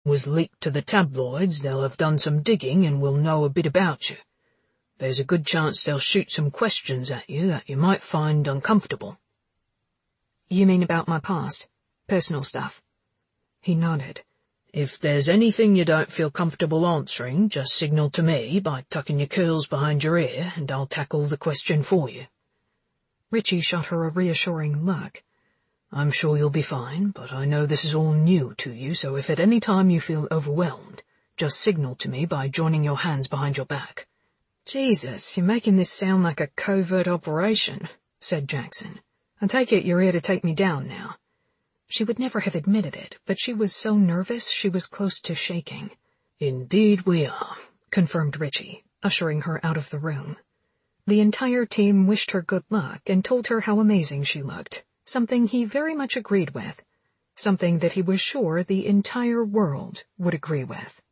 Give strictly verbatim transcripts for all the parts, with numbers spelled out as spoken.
was leaked to the tabloids, they'll have done some digging and will know a bit about you. There's a good chance they'll shoot some questions at you that you might find uncomfortable." "You mean about my past? Personal stuff?" He nodded. "If there's anything you don't feel comfortable answering, just signal to me by tucking your curls behind your ear, and I'll tackle the question for you." Richie shot her a reassuring look. "I'm sure you'll be fine, but I know this is all new to you, so if at any time you feel overwhelmed, just signal to me by joining your hands behind your back." "Jesus, you're making this sound like a covert operation," said Jackson. "I take it you're here to take me down now." She would never have admitted it, but she was so nervous she was close to shaking. "Indeed we are," confirmed Richie, ushering her out of the room. The entire team wished her good luck and told her how amazing she looked, something he very much agreed with, something that he was sure the entire world would agree with.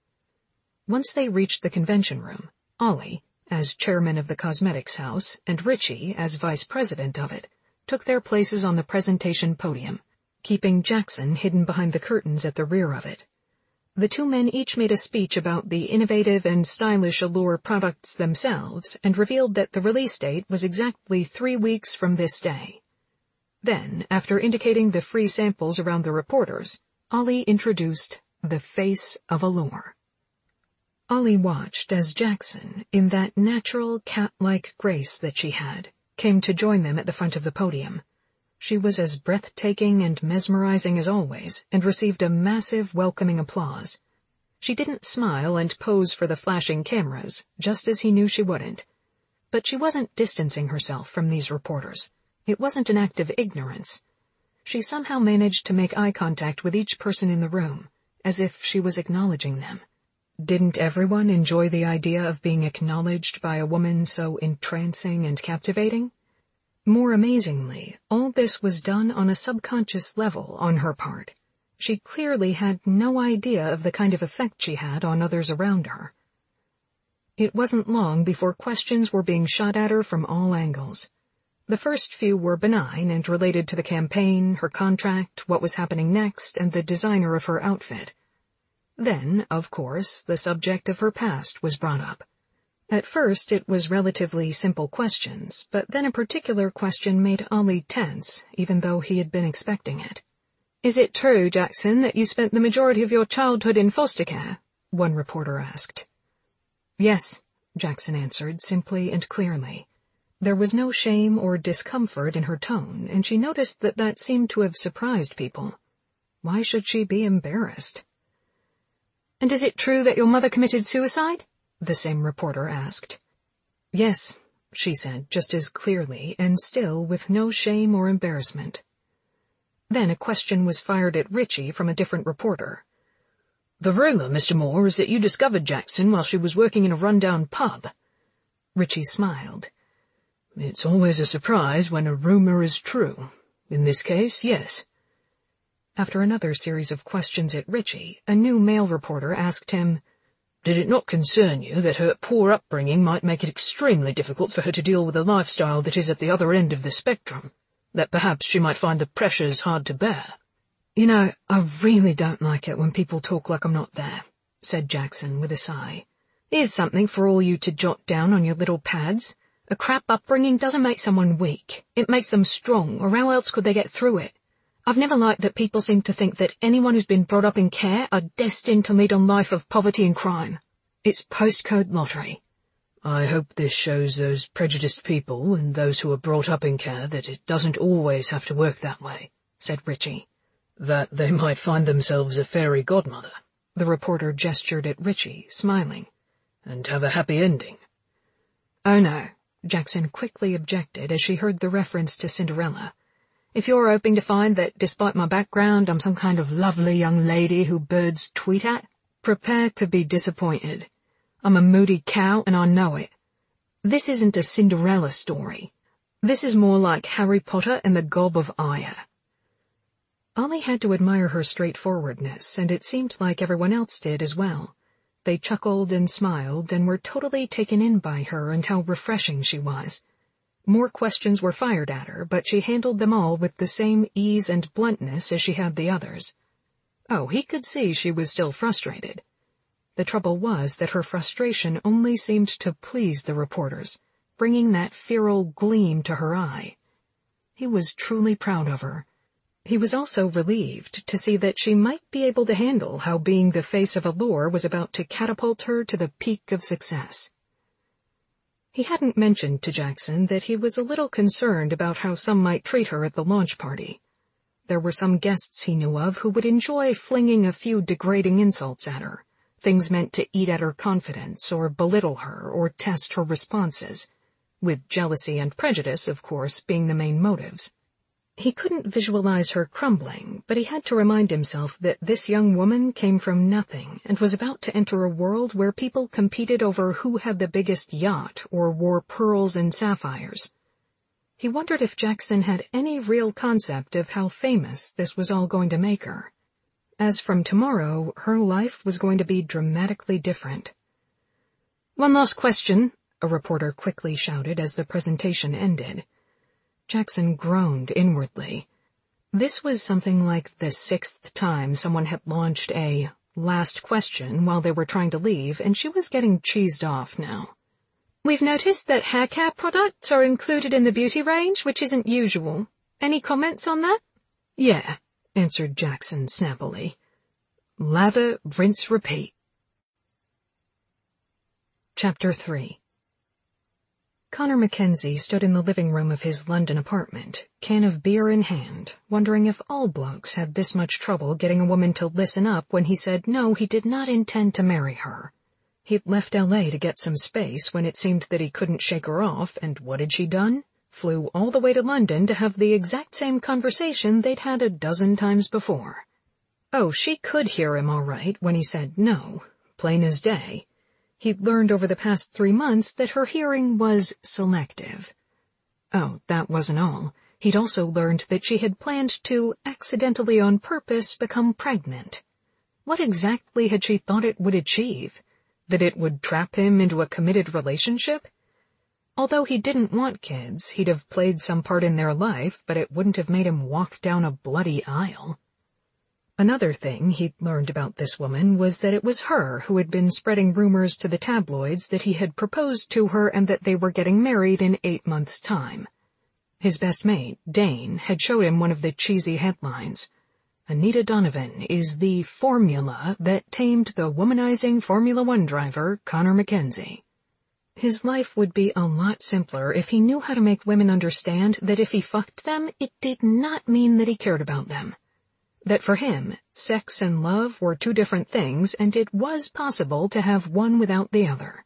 Once they reached the convention room, Ollie, as chairman of the Cosmetics House, and Richie, as vice president of it, took their places on the presentation podium, keeping Jackson hidden behind the curtains at the rear of it. The two men each made a speech about the innovative and stylish Allure products themselves and revealed that the release date was exactly three weeks from this day. Then, after indicating the free samples around the reporters, Ollie introduced the face of Allure. Ollie watched as Jackson, in that natural cat-like grace that she had, came to join them at the front of the podium. She was as breathtaking and mesmerizing as always, and received a massive welcoming applause. She didn't smile and pose for the flashing cameras, just as he knew she wouldn't. But she wasn't distancing herself from these reporters. It wasn't an act of ignorance. She somehow managed to make eye contact with each person in the room, as if she was acknowledging them. Didn't everyone enjoy the idea of being acknowledged by a woman so entrancing and captivating? More amazingly, all this was done on a subconscious level on her part. She clearly had no idea of the kind of effect she had on others around her. It wasn't long before questions were being shot at her from all angles. The first few were benign and related to the campaign, her contract, what was happening next, and the designer of her outfit. Then, of course, the subject of her past was brought up. At first it was relatively simple questions, but then a particular question made Ollie tense, even though he had been expecting it. "Is it true, Jackson, that you spent the majority of your childhood in foster care?" one reporter asked. "Yes," Jackson answered simply and clearly. There was no shame or discomfort in her tone, and she noticed that that seemed to have surprised people. Why should she be embarrassed? "And is it true that your mother committed suicide?" the same reporter asked. "Yes," she said just as clearly, and still with no shame or embarrassment. Then a question was fired at Richie from a different reporter. "The rumor, Mister Moore, is that you discovered Jackson while she was working in a rundown pub." Richie smiled. "It's always a surprise when a rumor is true. In this case, yes." After another series of questions at Richie, a new male reporter asked him, "Did it not concern you that her poor upbringing might make it extremely difficult for her to deal with a lifestyle that is at the other end of the spectrum? That perhaps she might find the pressures hard to bear?" "You know, I really don't like it when people talk like I'm not there," said Jackson with a sigh. "Here's something for all you to jot down on your little pads. A crap upbringing doesn't make someone weak. It makes them strong, or how else could they get through it? I've never liked that people seem to think that anyone who's been brought up in care are destined to lead a life of poverty and crime. It's postcode lottery." "I hope this shows those prejudiced people and those who are brought up in care that it doesn't always have to work that way," said Richie. "That they might find themselves a fairy godmother," the reporter gestured at Richie, smiling, "and have a happy ending." "Oh no," Jackson quickly objected as she heard the reference to Cinderella. "If you're hoping to find that, despite my background, I'm some kind of lovely young lady who birds tweet at, prepare to be disappointed. I'm a moody cow, and I know it. This isn't a Cinderella story. This is more like Harry Potter and the Gob of Ire." Ollie had to admire her straightforwardness, and it seemed like everyone else did as well. They chuckled and smiled and were totally taken in by her and how refreshing she was. More questions were fired at her, but she handled them all with the same ease and bluntness as she had the others. Oh, he could see she was still frustrated. The trouble was that her frustration only seemed to please the reporters, bringing that feral gleam to her eye. He was truly proud of her. He was also relieved to see that she might be able to handle how being the face of Allure was about to catapult her to the peak of success. He hadn't mentioned to Jackson that he was a little concerned about how some might treat her at the launch party. There were some guests he knew of who would enjoy flinging a few degrading insults at her, things meant to eat at her confidence or belittle her or test her responses, with jealousy and prejudice, of course, being the main motives. He couldn't visualize her crumbling, but he had to remind himself that this young woman came from nothing and was about to enter a world where people competed over who had the biggest yacht or wore pearls and sapphires. He wondered if Jackson had any real concept of how famous this was all going to make her. As from tomorrow, her life was going to be dramatically different. "One last question," a reporter quickly shouted as the presentation ended. Jackson groaned inwardly. This was something like the sixth time someone had launched a last question while they were trying to leave, and she was getting cheesed off now. "We've noticed that hair care products are included in the beauty range, which isn't usual. Any comments on that?" "Yeah," answered Jackson snappily. "Lather, rinse, repeat." Chapter three. Connor Mackenzie stood in the living room of his London apartment, can of beer in hand, wondering if all blokes had this much trouble getting a woman to listen up when he said no, he did not intend to marry her. He'd left L A to get some space when it seemed that he couldn't shake her off, and what had she done? Flew all the way to London to have the exact same conversation they'd had a dozen times before. Oh, she could hear him all right when he said no, plain as day. He'd learned over the past three months that her hearing was selective. Oh, that wasn't all. He'd also learned that she had planned to, accidentally on purpose, become pregnant. What exactly had she thought it would achieve? That it would trap him into a committed relationship? Although he didn't want kids, he'd have played some part in their life, but it wouldn't have made him walk down a bloody aisle. Another thing he'd learned about this woman was that it was her who had been spreading rumors to the tabloids that he had proposed to her and that they were getting married in eight months' time. His best mate, Dane, had showed him one of the cheesy headlines. "Anita Donovan is the formula that tamed the womanizing Formula One driver, Connor Mackenzie." His life would be a lot simpler if he knew how to make women understand that if he fucked them, it did not mean that he cared about them. That for him, sex and love were two different things, and it was possible to have one without the other.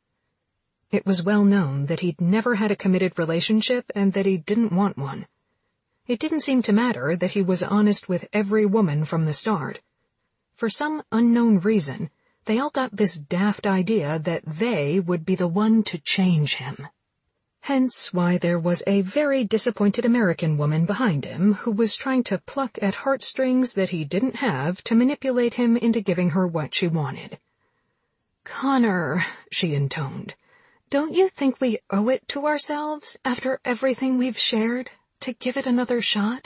It was well known that he'd never had a committed relationship and that he didn't want one. It didn't seem to matter that he was honest with every woman from the start. For some unknown reason, they all got this daft idea that they would be the one to change him. Hence why there was a very disappointed American woman behind him who was trying to pluck at heartstrings that he didn't have to manipulate him into giving her what she wanted. "Connor," she intoned, "don't you think we owe it to ourselves, after everything we've shared, to give it another shot?"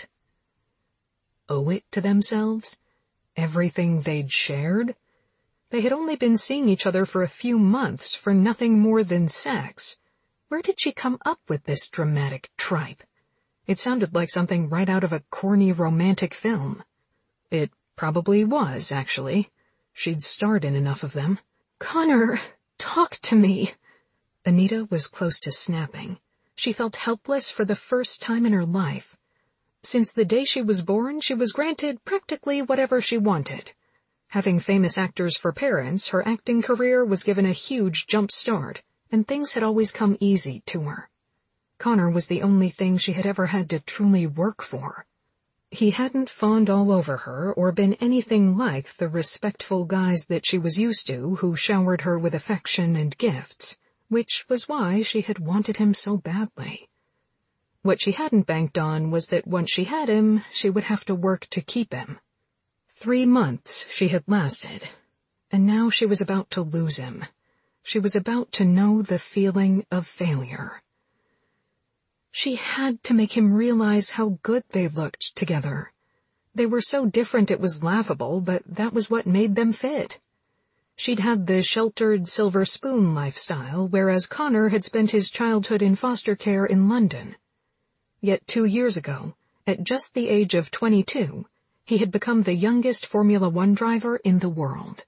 Owe it to themselves? Everything they'd shared? They had only been seeing each other for a few months for nothing more than sex. Where did she come up with this dramatic tripe? It sounded like something right out of a corny romantic film. It probably was, actually. She'd starred in enough of them. "Connor, talk to me." Anita was close to snapping. She felt helpless for the first time in her life. Since the day she was born, she was granted practically whatever she wanted. Having famous actors for parents, her acting career was given a huge jump start, and things had always come easy to her. Connor was the only thing she had ever had to truly work for. He hadn't fawned all over her or been anything like the respectful guys that she was used to who showered her with affection and gifts, which was why she had wanted him so badly. What she hadn't banked on was that once she had him, she would have to work to keep him. Three months she had lasted, and now she was about to lose him. She was about to know the feeling of failure. She had to make him realize how good they looked together. They were so different it was laughable, but that was what made them fit. She'd had the sheltered silver spoon lifestyle, whereas Connor had spent his childhood in foster care in London. Yet two years ago, at just the age of twenty-two, he had become the youngest Formula One driver in the world.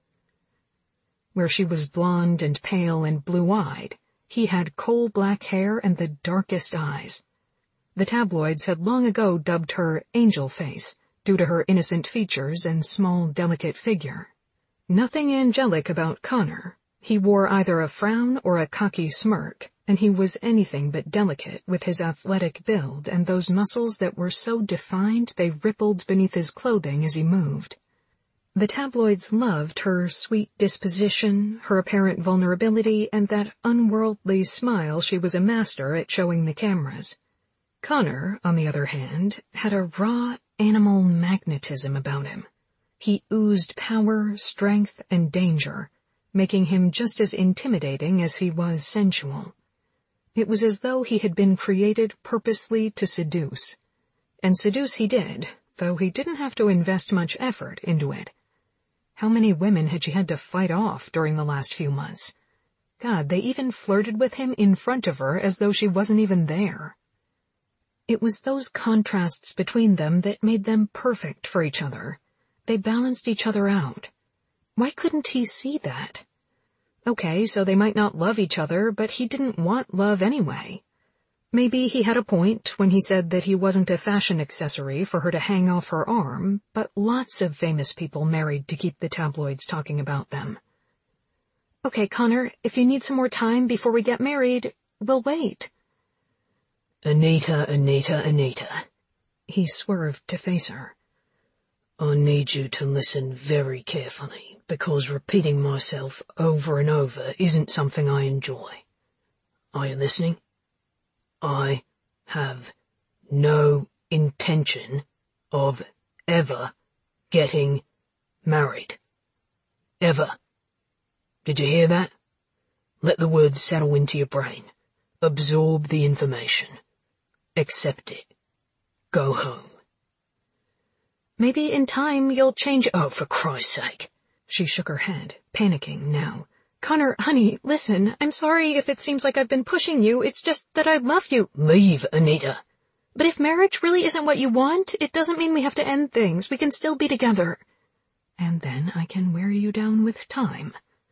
Where she was blonde and pale and blue-eyed, he had coal-black hair and the darkest eyes. The tabloids had long ago dubbed her Angel Face, due to her innocent features and small, delicate figure. Nothing angelic about Connor. He wore either a frown or a cocky smirk, and he was anything but delicate with his athletic build and those muscles that were so defined they rippled beneath his clothing as he moved. The tabloids loved her sweet disposition, her apparent vulnerability, and that unworldly smile she was a master at showing the cameras. Connor, on the other hand, had a raw, animal magnetism about him. He oozed power, strength, and danger, making him just as intimidating as he was sensual. It was as though he had been created purposely to seduce. And seduce he did, though he didn't have to invest much effort into it. How many women had she had to fight off during the last few months? God, they even flirted with him in front of her as though she wasn't even there. It was those contrasts between them that made them perfect for each other. They balanced each other out. Why couldn't he see that? Okay, so they might not love each other, but he didn't want love anyway. Maybe he had a point when he said that he wasn't a fashion accessory for her to hang off her arm, but lots of famous people married to keep the tabloids talking about them. Okay, Connor, if you need some more time before we get married, we'll wait. Anita, Anita, Anita. He swerved to face her. I need you to listen very carefully, because repeating myself over and over isn't something I enjoy. Are you listening? I have no intention of ever getting married. Ever. Did you hear that? Let the words settle into your brain. Absorb the information. Accept it. Go home. Maybe in time you'll change— Oh, for Christ's sake. She shook her head, panicking now. Connor, honey, listen, I'm sorry if it seems like I've been pushing you, it's just that I love you. Leave, Anita. But if marriage really isn't what you want, it doesn't mean we have to end things. We can still be together. And then I can wear you down with time.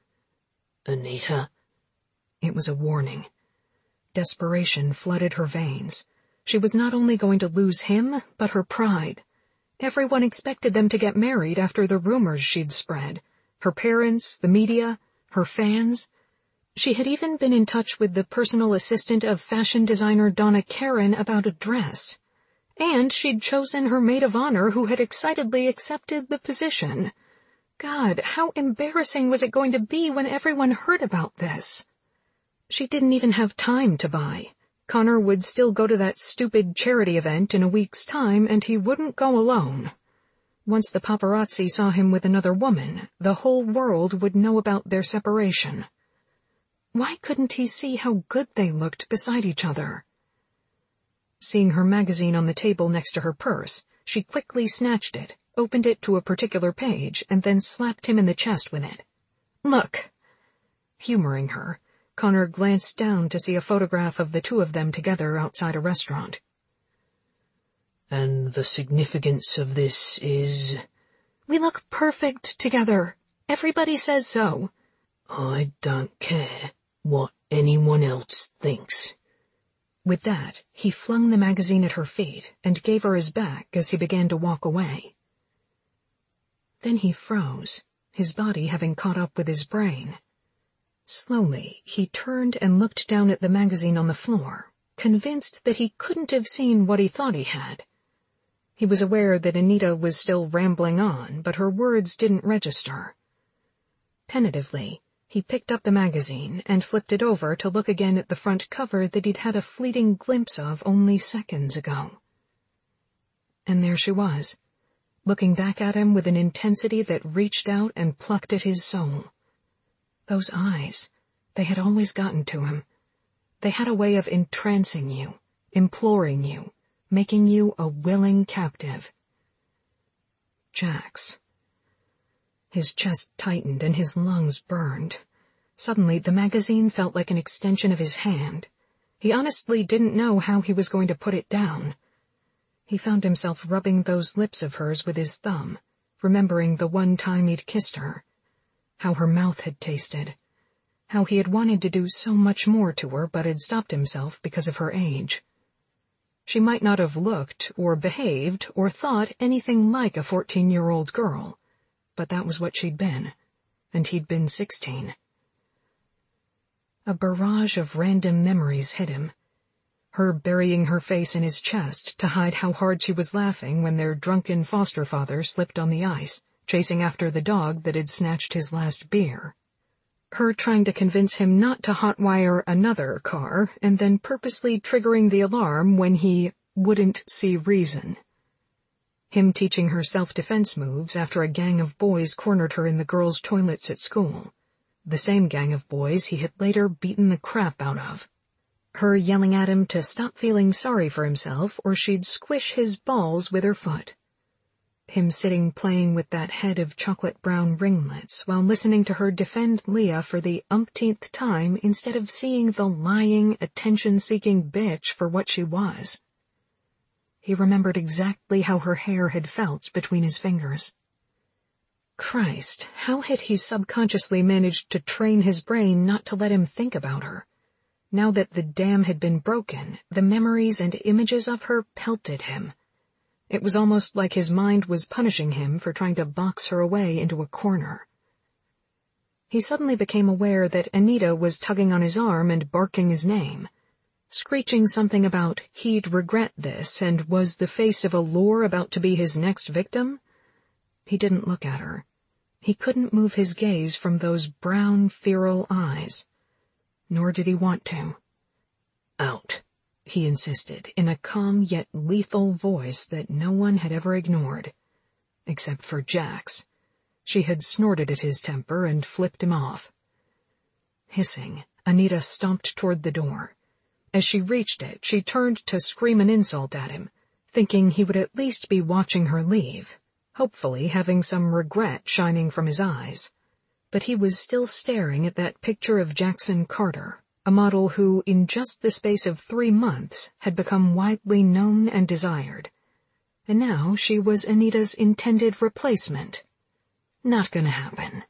Anita. It was a warning. Desperation flooded her veins. She was not only going to lose him, but her pride. Everyone expected them to get married after the rumors she'd spread. Her parents, the media, her fans. She had even been in touch with the personal assistant of fashion designer Donna Karan about a dress. And she'd chosen her maid of honor who had excitedly accepted the position. God, how embarrassing was it going to be when everyone heard about this? She didn't even have time to buy. Connor would still go to that stupid charity event in a week's time, and he wouldn't go alone. Once the paparazzi saw him with another woman, the whole world would know about their separation. Why couldn't he see how good they looked beside each other? Seeing her magazine on the table next to her purse, she quickly snatched it, opened it to a particular page, and then slapped him in the chest with it. Look! Humoring her, Connor glanced down to see a photograph of the two of them together outside a restaurant. And the significance of this is— We look perfect together. Everybody says so. I don't care what anyone else thinks. With that, he flung the magazine at her feet and gave her his back as he began to walk away. Then he froze, his body having caught up with his brain. Slowly, he turned and looked down at the magazine on the floor, convinced that he couldn't have seen what he thought he had. He was aware that Anita was still rambling on, but her words didn't register. Tentatively, he picked up the magazine and flipped it over to look again at the front cover that he'd had a fleeting glimpse of only seconds ago. And there she was, looking back at him with an intensity that reached out and plucked at his soul. Those eyes, they had always gotten to him. They had a way of entrancing you, imploring you, making you a willing captive. Jax. His chest tightened and his lungs burned. Suddenly, the magazine felt like an extension of his hand. He honestly didn't know how he was going to put it down. He found himself rubbing those lips of hers with his thumb, remembering the one time he'd kissed her, how her mouth had tasted, how he had wanted to do so much more to her but had stopped himself because of her age. She might not have looked or behaved or thought anything like a fourteen-year-old girl, but that was what she'd been, and he'd been sixteen. A barrage of random memories hit him. Her burying her face in his chest to hide how hard she was laughing when their drunken foster father slipped on the ice, chasing after the dog that had snatched his last beer. Her trying to convince him not to hotwire another car and then purposely triggering the alarm when he wouldn't see reason. Him teaching her self-defense moves after a gang of boys cornered her in the girls' toilets at school. The same gang of boys he had later beaten the crap out of. Her yelling at him to stop feeling sorry for himself or she'd squish his balls with her foot. Him sitting playing with that head of chocolate-brown ringlets while listening to her defend Leah for the umpteenth time instead of seeing the lying, attention-seeking bitch for what she was. He remembered exactly how her hair had felt between his fingers. Christ, how had he subconsciously managed to train his brain not to let him think about her? Now that the dam had been broken, the memories and images of her pelted him. It was almost like his mind was punishing him for trying to box her away into a corner. He suddenly became aware that Anita was tugging on his arm and barking his name, screeching something about he'd regret this and was the face of a lure about to be his next victim. He didn't look at her. He couldn't move his gaze from those brown, feral eyes. Nor did he want to. Out, he insisted, in a calm yet lethal voice that no one had ever ignored. Except for Jax. She had snorted at his temper and flipped him off. Hissing, Anita stomped toward the door. As she reached it, she turned to scream an insult at him, thinking he would at least be watching her leave, hopefully having some regret shining from his eyes. But he was still staring at that picture of Jackson Carter, a model who, in just the space of three months, had become widely known and desired. And now she was Anita's intended replacement. Not gonna happen.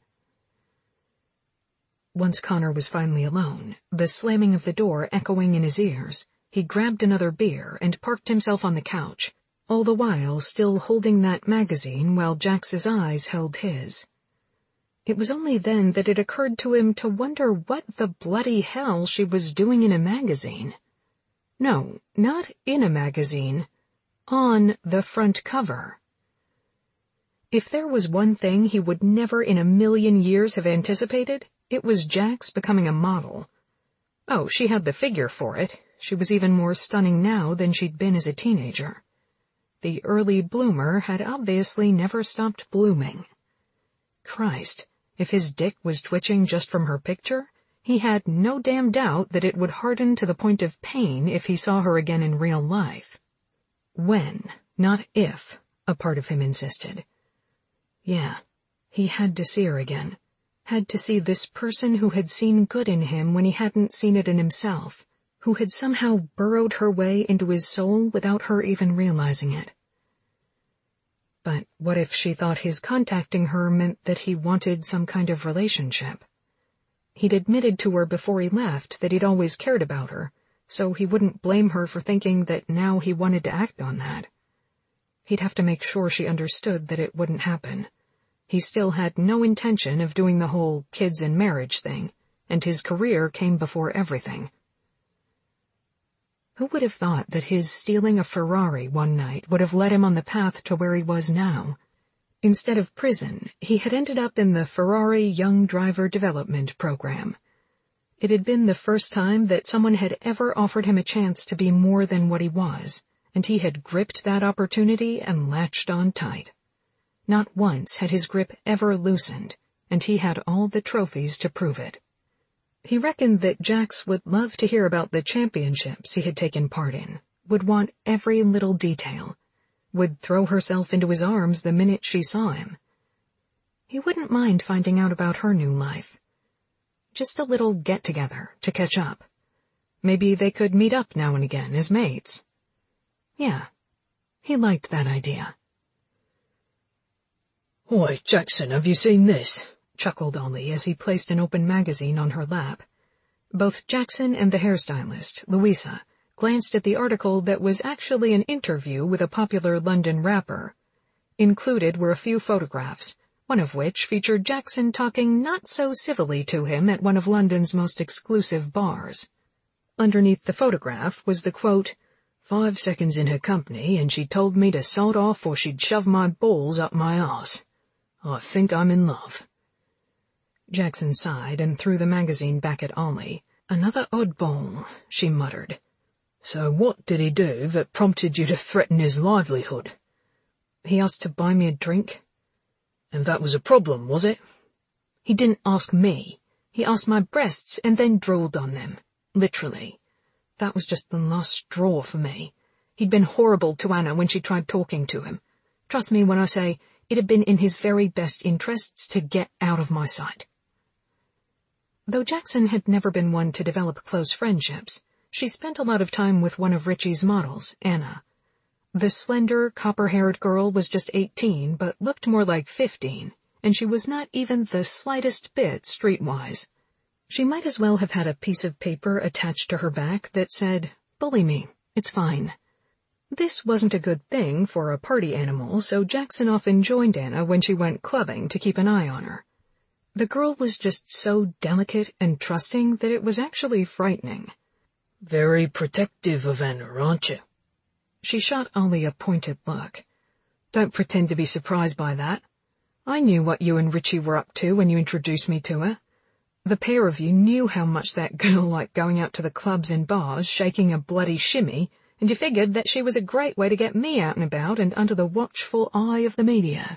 Once Connor was finally alone, the slamming of the door echoing in his ears, he grabbed another beer and parked himself on the couch, all the while still holding that magazine while Jax's eyes held his. It was only then that it occurred to him to wonder what the bloody hell she was doing in a magazine. No, not in a magazine. On the front cover. If there was one thing he would never in a million years have anticipated, it was Jax becoming a model. Oh, she had the figure for it. She was even more stunning now than she'd been as a teenager. The early bloomer had obviously never stopped blooming. Christ, if his dick was twitching just from her picture, he had no damn doubt that it would harden to the point of pain if he saw her again in real life. When, not if, a part of him insisted. Yeah, he had to see her again. Had to see this person who had seen good in him when he hadn't seen it in himself, who had somehow burrowed her way into his soul without her even realizing it. But what if she thought his contacting her meant that he wanted some kind of relationship? He'd admitted to her before he left that he'd always cared about her, so he wouldn't blame her for thinking that now he wanted to act on that. He'd have to make sure she understood that it wouldn't happen. He still had no intention of doing the whole kids and marriage thing, and his career came before everything. Who would have thought that his stealing a Ferrari one night would have led him on the path to where he was now? Instead of prison, he had ended up in the Ferrari Young Driver Development Program. It had been the first time that someone had ever offered him a chance to be more than what he was, and he had gripped that opportunity and latched on tight. Not once had his grip ever loosened, and he had all the trophies to prove it. He reckoned that Jax would love to hear about the championships he had taken part in, would want every little detail. would throw herself into his arms the minute she saw him. He wouldn't mind finding out about her new life. Just a little get-together to catch up. Maybe they could meet up now and again as mates. Yeah, he liked that idea. "Oi, Jackson, have you seen this?" chuckled Ollie as he placed an open magazine on her lap. Both Jackson and the hairstylist, Louisa, glanced at the article that was actually an interview with a popular London rapper. Included were a few photographs, one of which featured Jackson talking not so civilly to him at one of London's most exclusive bars. Underneath the photograph was the quote, "Five seconds in her company and she told me to sod off or she'd shove my balls up my arse. I think I'm in love." Jackson sighed and threw the magazine back at Ollie. "Another oddball," she muttered. "So what did he do that prompted you to threaten his livelihood?" "He asked to buy me a drink." "And that was a problem, was it?" "He didn't ask me. He asked my breasts and then drooled on them. Literally. That was just the last straw for me. He'd been horrible to Anna when she tried talking to him. Trust me when I say it had been in his very best interests to get out of my sight." Though Jackson had never been one to develop close friendships, she spent a lot of time with one of Richie's models, Anna. The slender, copper-haired girl was just eighteen, but looked more like fifteen, and she was not even the slightest bit streetwise. She might as well have had a piece of paper attached to her back that said, "Bully me, it's fine." This wasn't a good thing for a party animal, so Jackson often joined Anna when she went clubbing to keep an eye on her. The girl was just so delicate and trusting that it was actually frightening. "Very protective of Anna, aren't you?" She shot Ollie a pointed look. "Don't pretend to be surprised by that. I knew what you and Richie were up to when you introduced me to her. The pair of you knew how much that girl liked going out to the clubs and bars, shaking a bloody shimmy, and you figured that she was a great way to get me out and about and under the watchful eye of the media."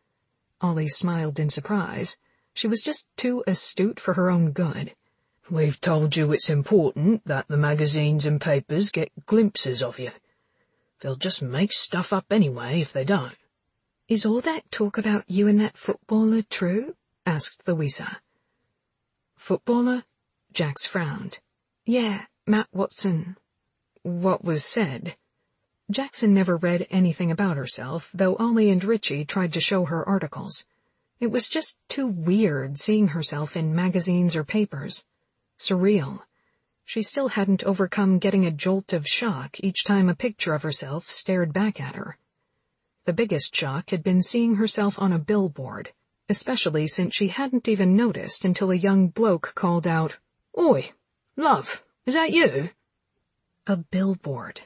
Ollie smiled in surprise. She was just too astute for her own good. "We've told you it's important that the magazines and papers get glimpses of you. They'll just make stuff up anyway if they don't." "Is all that talk about you and that footballer true?" asked Louisa. "Footballer?" Jax frowned. "Yeah, Matt Watson." "What was said?" Jackson never read anything about herself, though Ollie and Richie tried to show her articles. It was just too weird seeing herself in magazines or papers. Surreal. She still hadn't overcome getting a jolt of shock each time a picture of herself stared back at her. The biggest shock had been seeing herself on a billboard, especially since she hadn't even noticed until a young bloke called out, "Oi, love, is that you?" A billboard.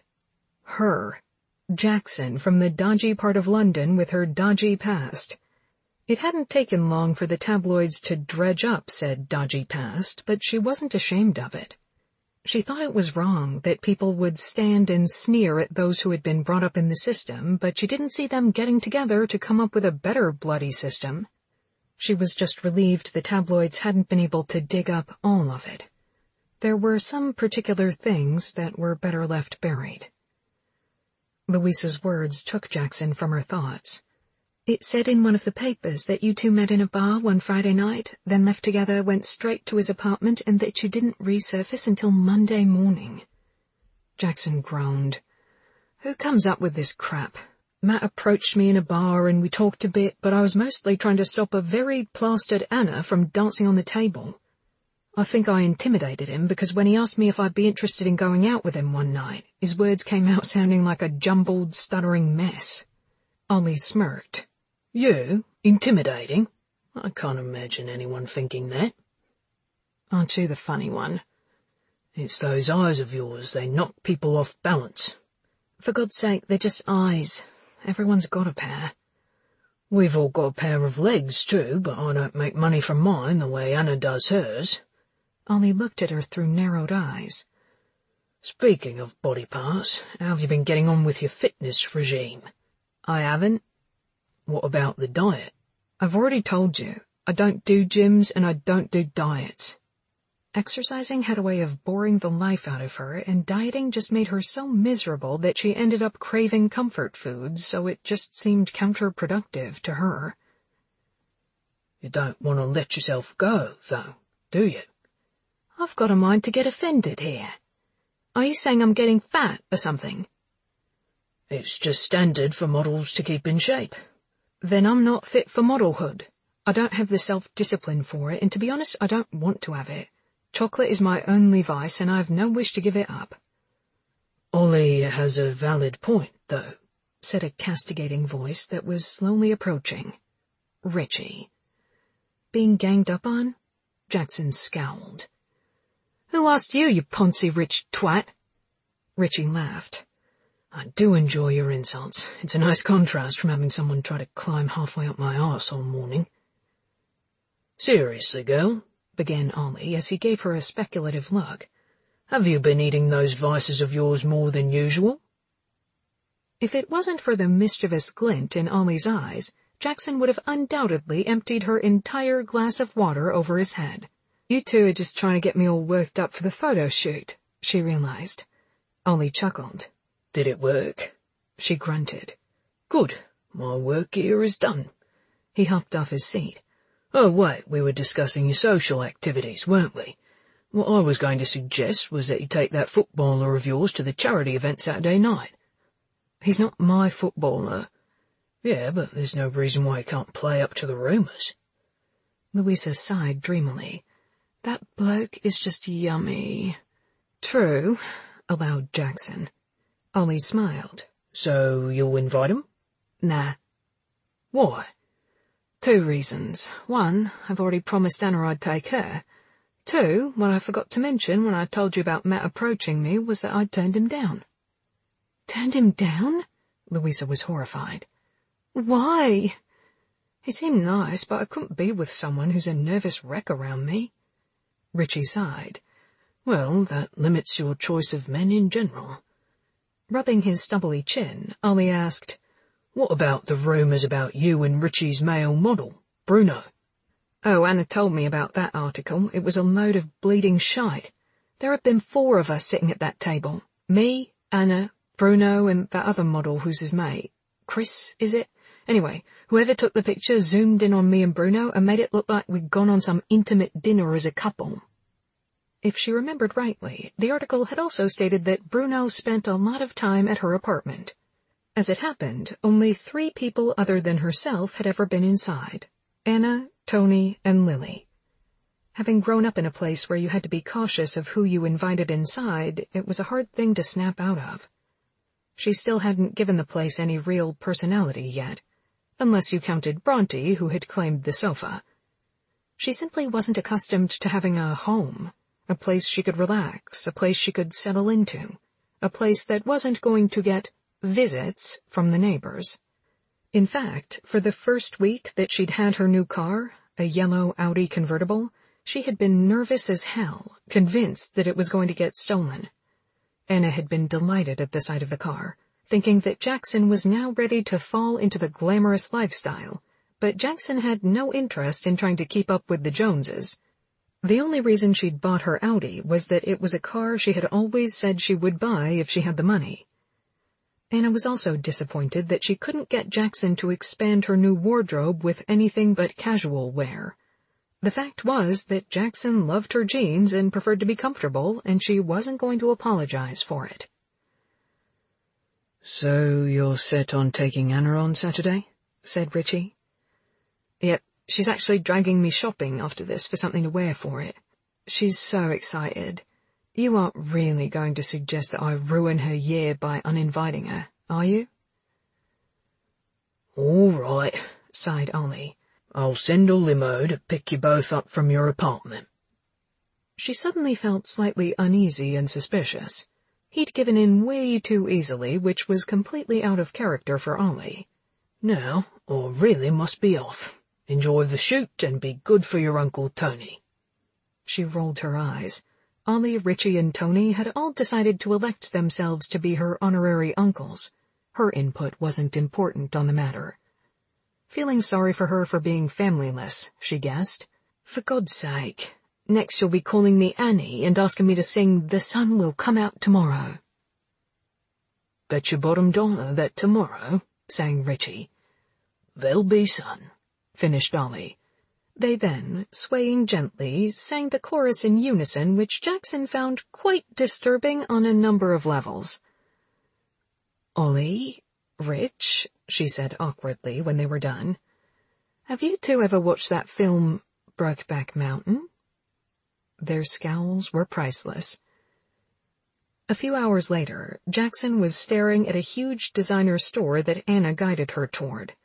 Her. Jackson from the dodgy part of London with her dodgy past. It hadn't taken long for the tabloids to dredge up said dodgy past, but she wasn't ashamed of it. She thought it was wrong that people would stand and sneer at those who had been brought up in the system, but she didn't see them getting together to come up with a better bloody system. She was just relieved the tabloids hadn't been able to dig up all of it. There were some particular things that were better left buried. Louisa's words took Jackson from her thoughts. "It said in one of the papers that you two met in a bar one Friday night, then left together, went straight to his apartment, and that you didn't resurface until Monday morning." Jackson groaned. "Who comes up with this crap? Matt approached me in a bar and we talked a bit, but I was mostly trying to stop a very plastered Anna from dancing on the table. I think I intimidated him because when he asked me if I'd be interested in going out with him one night, his words came out sounding like a jumbled, stuttering mess." Ollie smirked. "You? Intimidating? I can't imagine anyone thinking that." "Aren't you the funny one?" "It's those eyes of yours. They knock people off balance." "For God's sake, they're just eyes. Everyone's got a pair." "We've all got a pair of legs, too, but I don't make money from mine the way Anna does hers." Ollie looked at her through narrowed eyes. "Speaking of body parts, how have you been getting on with your fitness regime?" "I haven't." "What about the diet?" "I've already told you. I don't do gyms and I don't do diets." Exercising had a way of boring the life out of her, and dieting just made her so miserable that she ended up craving comfort foods, so it just seemed counterproductive to her. You don't want to let yourself go, though, do you? I've got a mind to get offended here. Are you saying I'm getting fat or something? It's just standard for models to keep in shape. Then I'm not fit for modelhood. I don't have the self-discipline for it, and to be honest, I don't want to have it. Chocolate is my only vice, and I have no wish to give it up. Ollie has a valid point, though, said a castigating voice that was slowly approaching. Richie. Being ganged up on? Jackson scowled. Who asked you, you poncy-rich twat? Richie laughed. I do enjoy your insults. It's a nice contrast from having someone try to climb halfway up my arse all morning. Seriously, girl, began Ollie as he gave her a speculative look. Have you been eating those vices of yours more than usual? If it wasn't for the mischievous glint in Ollie's eyes, Jackson would have undoubtedly emptied her entire glass of water over his head. You two are just trying to get me all worked up for the photo shoot, she realized. Ollie chuckled. Did it work? She grunted. Good. My work here is done. He hopped off his seat. Oh, wait, we were discussing your social activities, weren't we? What I was going to suggest was that you take that footballer of yours to the charity event Saturday night. He's not my footballer. Yeah, but there's no reason why he can't play up to the rumours. Louisa sighed dreamily. That bloke is just yummy. True, allowed Jackson. Ollie smiled. So you'll invite him? Nah. Why? Two reasons. One, I've already promised Anna I'd take her. Two, what I forgot to mention when I told you about Matt approaching me was that I'd turned him down. Turned him down? Louisa was horrified. Why? He seemed nice, but I couldn't be with someone who's a nervous wreck around me. Richie sighed. Well, that limits your choice of men in general. Rubbing his stubbly chin, Ollie asked, What about the rumours about you and Richie's male model, Bruno? Oh, Anna told me about that article. It was a load of bleeding shite. There had been four of us sitting at that table. Me, Anna, Bruno, and that other model who's his mate. Chris, is it? Anyway, whoever took the picture zoomed in on me and Bruno and made it look like we'd gone on some intimate dinner as a couple. If she remembered rightly, the article had also stated that Bruno spent a lot of time at her apartment. As it happened, only three people other than herself had ever been inside. Anna, Tony, and Lily. Having grown up in a place where you had to be cautious of who you invited inside, it was a hard thing to snap out of. She still hadn't given the place any real personality yet, unless you counted Bronte, who had claimed the sofa. She simply wasn't accustomed to having a home, a place she could relax, a place she could settle into, a place that wasn't going to get visits from the neighbors. In fact, for the first week that she'd had her new car, a yellow Audi convertible, she had been nervous as hell, convinced that it was going to get stolen. Anna had been delighted at the sight of the car, thinking that Jackson was now ready to fall into the glamorous lifestyle, but Jackson had no interest in trying to keep up with the Joneses. The only reason she'd bought her Audi was that it was a car she had always said she would buy if she had the money. Anna was also disappointed that she couldn't get Jackson to expand her new wardrobe with anything but casual wear. The fact was that Jackson loved her jeans and preferred to be comfortable, and she wasn't going to apologize for it. So you're set on taking Anna on Saturday? Said Richie. Yep, she's actually dragging me shopping after this for something to wear for it. She's so excited. You aren't really going to suggest that I ruin her year by uninviting her, are you? All right, sighed Ollie. I'll send a limo to pick you both up from your apartment. She suddenly felt slightly uneasy and suspicious. He'd given in way too easily, which was completely out of character for Ollie. Now, I really must be off. Enjoy the shoot and be good for your Uncle Tony. She rolled her eyes. Ollie, Richie, and Tony had all decided to elect themselves to be her honorary uncles. Her input wasn't important on the matter. Feeling sorry for her for being familyless, she guessed. For God's sake, Next you'll be calling me Annie and asking me to sing The Sun Will Come Out Tomorrow. Bet your bottom dollar that tomorrow, sang Richie. There'll be sun, finished Dolly. They then, swaying gently, sang the chorus in unison, which Jackson found quite disturbing on a number of levels. Ollie, Rich, she said awkwardly when they were done, have you two ever watched that film, Brokeback Mountain? Their scowls were priceless. A few hours later, Jackson was staring at a huge designer store that Anna guided her toward.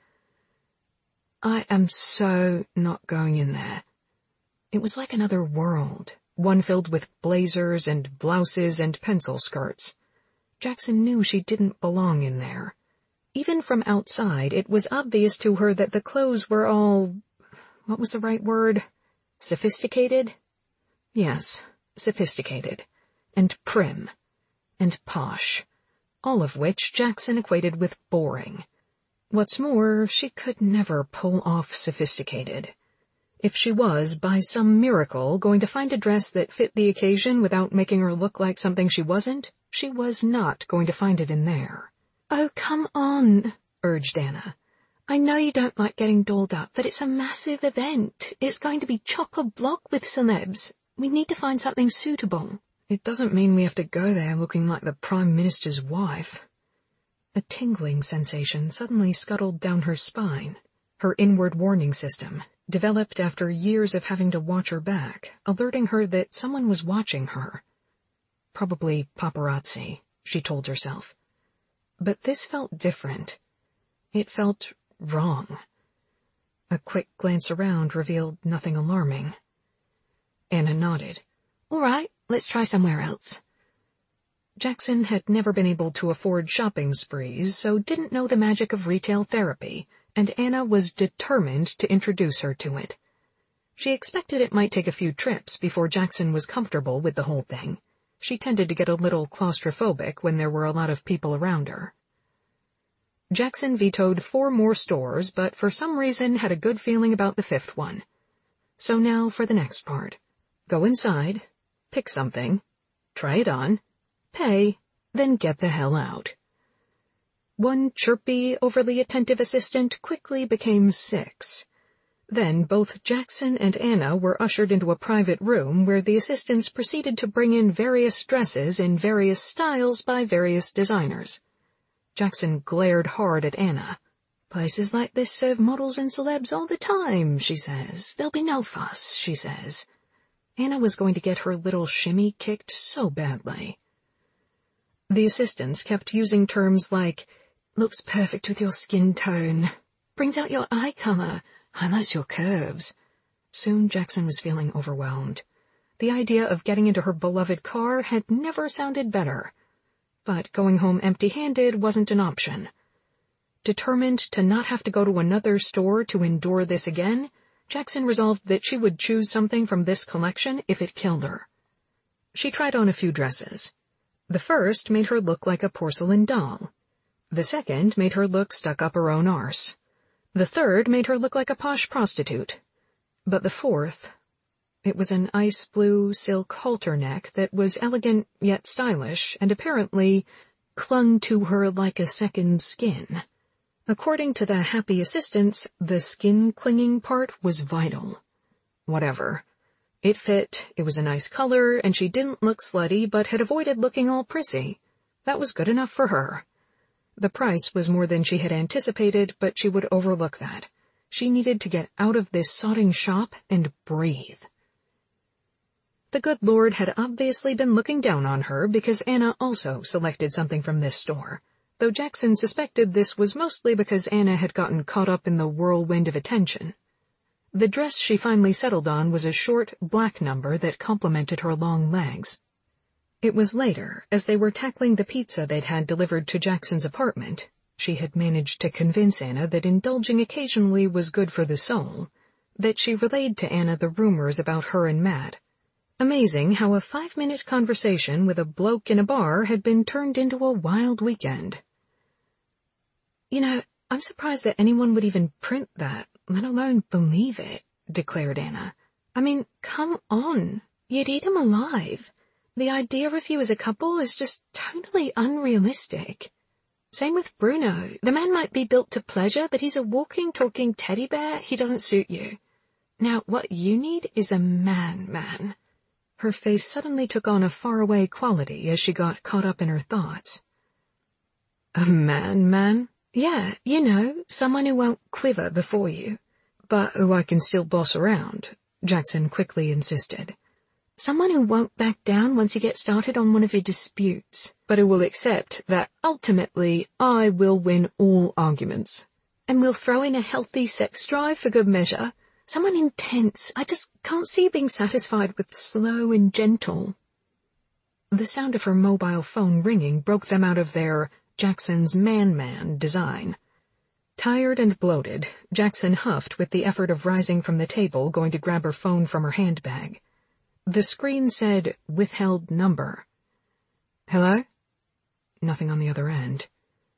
I am so not going in there. It was like another world, one filled with blazers and blouses and pencil skirts. Jackson knew she didn't belong in there. Even from outside, it was obvious to her that the clothes were all, what was the right word? Sophisticated? Yes, sophisticated. And prim. And posh. All of which Jackson equated with boring. What's more, she could never pull off sophisticated. If she was, by some miracle, going to find a dress that fit the occasion without making her look like something she wasn't, she was not going to find it in there. Oh, come on, urged Anna. I know you don't like getting dolled up, but it's a massive event. It's going to be chock-a-block with celebs. We need to find something suitable. It doesn't mean we have to go there looking like the Prime Minister's wife. A tingling sensation suddenly scuttled down her spine. Her inward warning system, developed after years of having to watch her back, alerting her that someone was watching her. Probably paparazzi, she told herself. But this felt different. It felt wrong. A quick glance around revealed nothing alarming. Anna nodded. All right, let's try somewhere else. Jackson had never been able to afford shopping sprees, so didn't know the magic of retail therapy, and Anna was determined to introduce her to it. She expected it might take a few trips before Jackson was comfortable with the whole thing. She tended to get a little claustrophobic when there were a lot of people around her. Jackson vetoed four more stores, but for some reason had a good feeling about the fifth one. So now for the next part. Go inside, pick something, try it on, pay, then get the hell out. One chirpy, overly attentive assistant quickly became six. Then both Jackson and Anna were ushered into a private room where the assistants proceeded to bring in various dresses in various styles by various designers. Jackson glared hard at Anna. Places like this serve models and celebs all the time, she says. There'll be no fuss, she says. Anna was going to get her little shimmy kicked so badly. The assistants kept using terms like, looks perfect with your skin tone, brings out your eye color, highlights your curves. Soon Jackson was feeling overwhelmed. The idea of getting into her beloved car had never sounded better. But going home empty-handed wasn't an option. Determined to not have to go to another store to endure this again, Jackson resolved that she would choose something from this collection if it killed her. She tried on a few dresses. The first made her look like a porcelain doll. The second made her look stuck up her own arse. The third made her look like a posh prostitute. But the fourth, it was an ice blue silk halter neck that was elegant yet stylish and apparently clung to her like a second skin. According to the happy assistants, the skin-clinging part was vital. Whatever. It fit, it was a nice color, and she didn't look slutty but had avoided looking all prissy. That was good enough for her. The price was more than she had anticipated, but she would overlook that. She needed to get out of this sodding shop and breathe. The good Lord had obviously been looking down on her because Anna also selected something from this store, though Jackson suspected this was mostly because Anna had gotten caught up in the whirlwind of attention. The dress she finally settled on was a short, black number that complemented her long legs. It was later, as they were tackling the pizza they'd had delivered to Jackson's apartment, she had managed to convince Anna that indulging occasionally was good for the soul, that she relayed to Anna the rumors about her and Matt. Amazing how a five-minute conversation with a bloke in a bar had been turned into a wild weekend. You know, I'm surprised that anyone would even print that, let alone believe it, declared Anna. I mean, come on. You'd eat him alive. The idea of you as a couple is just totally unrealistic. Same with Bruno. The man might be built to pleasure, but he's a walking, talking teddy bear. He doesn't suit you. Now, what you need is a man-man. Her face suddenly took on a faraway quality as she got caught up in her thoughts. A man-man? Yeah, you know, someone who won't quiver before you. But who I can still boss around, Jackson quickly insisted. Someone who won't back down once you get started on one of your disputes. But who will accept that, ultimately, I will win all arguments. And we'll throw in a healthy sex drive for good measure. Someone intense. I just can't see you being satisfied with slow and gentle. The sound of her mobile phone ringing broke them out of their Jackson's man-man design. Tired and bloated, Jackson huffed with the effort of rising from the table, going to grab her phone from her handbag. The screen said, withheld number. Hello? Nothing on the other end.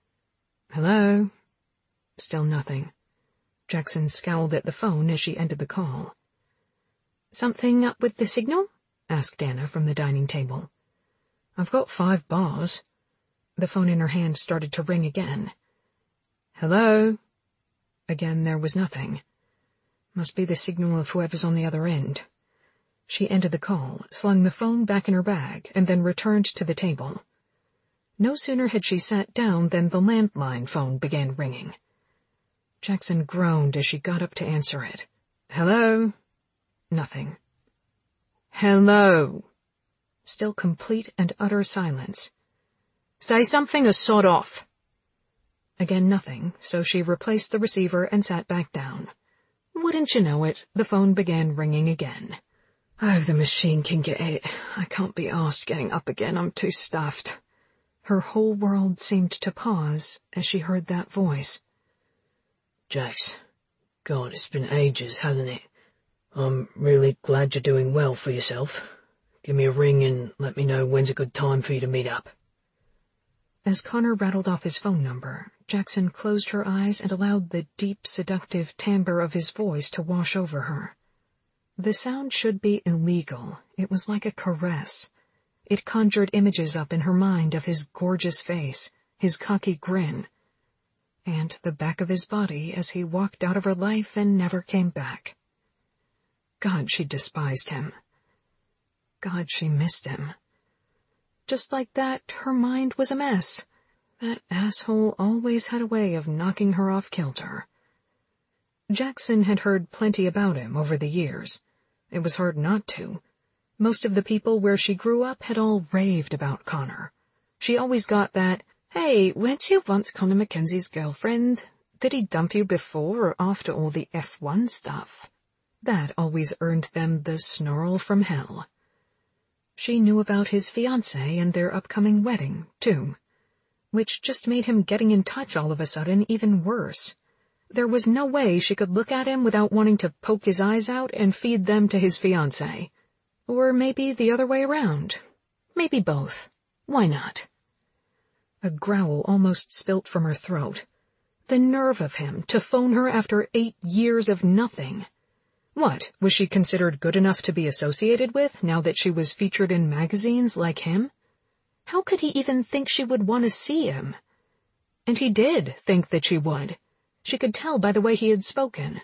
Hello? Still nothing. Jackson scowled at the phone as she ended the call. Something up with the signal? Asked Anna from the dining table. I've got five bars. The phone in her hand started to ring again. Hello? Again there was nothing. Must be the signal of whoever's on the other end. She ended the call, slung the phone back in her bag, and then returned to the table. No sooner had she sat down than the landline phone began ringing. Jackson groaned as she got up to answer it. Hello? Nothing. Hello? Still complete and utter silence. Say something or sod off. Again nothing, so she replaced the receiver and sat back down. Wouldn't you know it, the phone began ringing again. Oh, the machine can get it. I can't be asked getting up again. I'm too stuffed. Her whole world seemed to pause as she heard that voice. Jax, God, it's been ages, hasn't it? I'm really glad you're doing well for yourself. Give me a ring and let me know when's a good time for you to meet up. As Connor rattled off his phone number, Jackson closed her eyes and allowed the deep, seductive timbre of his voice to wash over her. The sound should be illegal. It was like a caress. It conjured images up in her mind of his gorgeous face, his cocky grin, and the back of his body as he walked out of her life and never came back. God, she despised him. God, she missed him. Just like that, her mind was a mess. That asshole always had a way of knocking her off kilter. Jackson had heard plenty about him over the years. It was hard not to. Most of the people where she grew up had all raved about Connor. She always got that, hey, weren't you once Connor Mackenzie's girlfriend? Did he dump you before or after all the F one stuff? That always earned them the snarl from hell. She knew about his fiancée and their upcoming wedding, too, which just made him getting in touch all of a sudden even worse. There was no way she could look at him without wanting to poke his eyes out and feed them to his fiancée. Or maybe the other way around. Maybe both. Why not? A growl almost spilt from her throat. The nerve of him to phone her after eight years of nothing. What, was she considered good enough to be associated with now that she was featured in magazines like him? How could he even think she would want to see him? And he did think that she would. She could tell by the way he had spoken.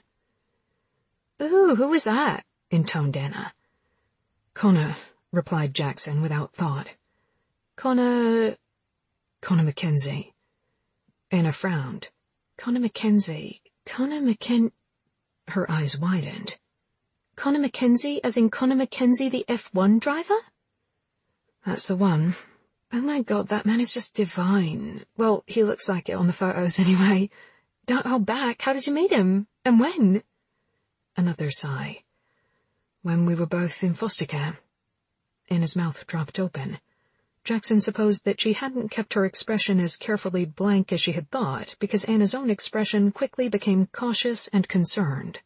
Ooh, who was that? Intoned Anna. Connor, replied Jackson without thought. Connor... Connor Mackenzie. Anna frowned. Connor Mackenzie. Connor Macken... Her eyes widened. Connor Mackenzie, as in Connor Mackenzie, the F one driver? That's the one. Oh my God, that man is just divine. Well, he looks like it on the photos anyway. Don't hold back. How did you meet him? And when? Another sigh. When we were both in foster care. Anna's mouth dropped open. Jackson supposed that she hadn't kept her expression as carefully blank as she had thought, because Anna's own expression quickly became cautious and concerned.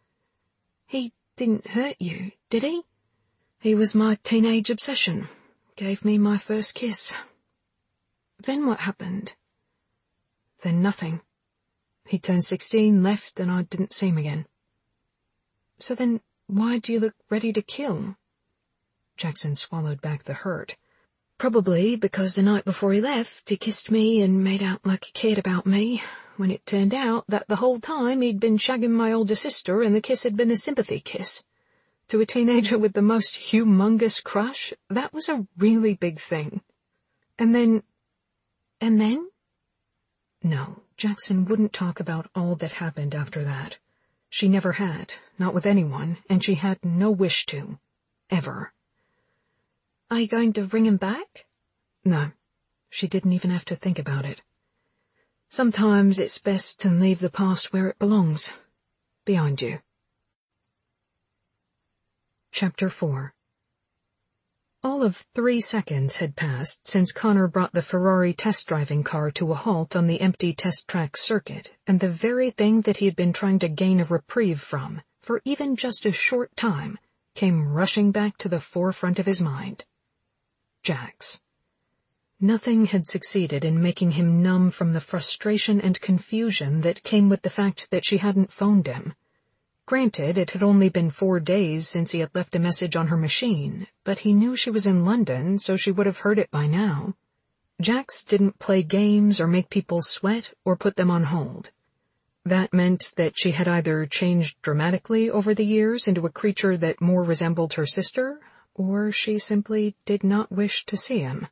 He didn't hurt you, did he? He was my teenage obsession. Gave me my first kiss. Then what happened? Then nothing. He turned sixteen, left, and I didn't see him again. So then, why'd you look ready to kill?" Jackson swallowed back the hurt. "Probably because the night before he left, he kissed me and made out like he cared about me, when it turned out that the whole time he'd been shagging my older sister and the kiss had been a sympathy kiss. To a teenager with the most humongous crush, that was a really big thing. And then—" "And then?" No, Jackson wouldn't talk about all that happened after that. She never had, not with anyone, and she had no wish to. Ever. "Are you going to bring him back?" No, she didn't even have to think about it. Sometimes it's best to leave the past where it belongs. Behind you. Chapter four. All of three seconds had passed since Connor brought the Ferrari test driving car to a halt on the empty test track circuit, and the very thing that he had been trying to gain a reprieve from, for even just a short time, came rushing back to the forefront of his mind. Jax. Nothing had succeeded in making him numb from the frustration and confusion that came with the fact that she hadn't phoned him. Granted, it had only been four days since he had left a message on her machine, but he knew she was in London, so she would have heard it by now. Jax didn't play games or make people sweat or put them on hold. That meant that she had either changed dramatically over the years into a creature that more resembled her sister, or she simply did not wish to see him.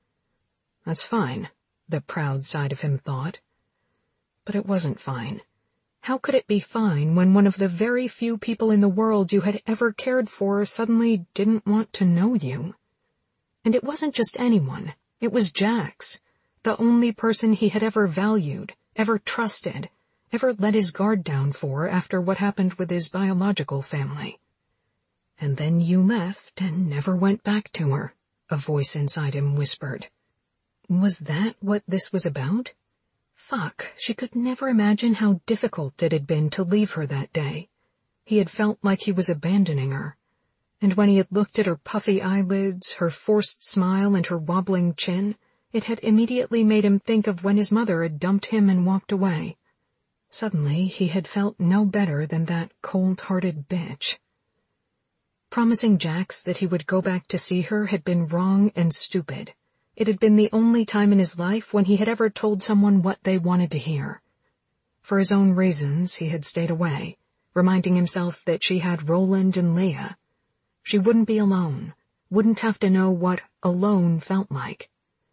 That's fine, the proud side of him thought. But it wasn't fine. How could it be fine when one of the very few people in the world you had ever cared for suddenly didn't want to know you? And it wasn't just anyone. It was Jax, the only person he had ever valued, ever trusted, ever let his guard down for after what happened with his biological family. "And then you left and never went back to her," a voice inside him whispered. Was that what this was about? Fuck, she could never imagine how difficult it had been to leave her that day. He had felt like he was abandoning her. And when he had looked at her puffy eyelids, her forced smile, and her wobbling chin, it had immediately made him think of when his mother had dumped him and walked away. Suddenly, he had felt no better than that cold-hearted bitch. Promising Jax that he would go back to see her had been wrong and stupid. It had been the only time in his life when he had ever told someone what they wanted to hear. For his own reasons, he had stayed away, reminding himself that she had Roland and Leah. She wouldn't be alone, wouldn't have to know what alone felt like.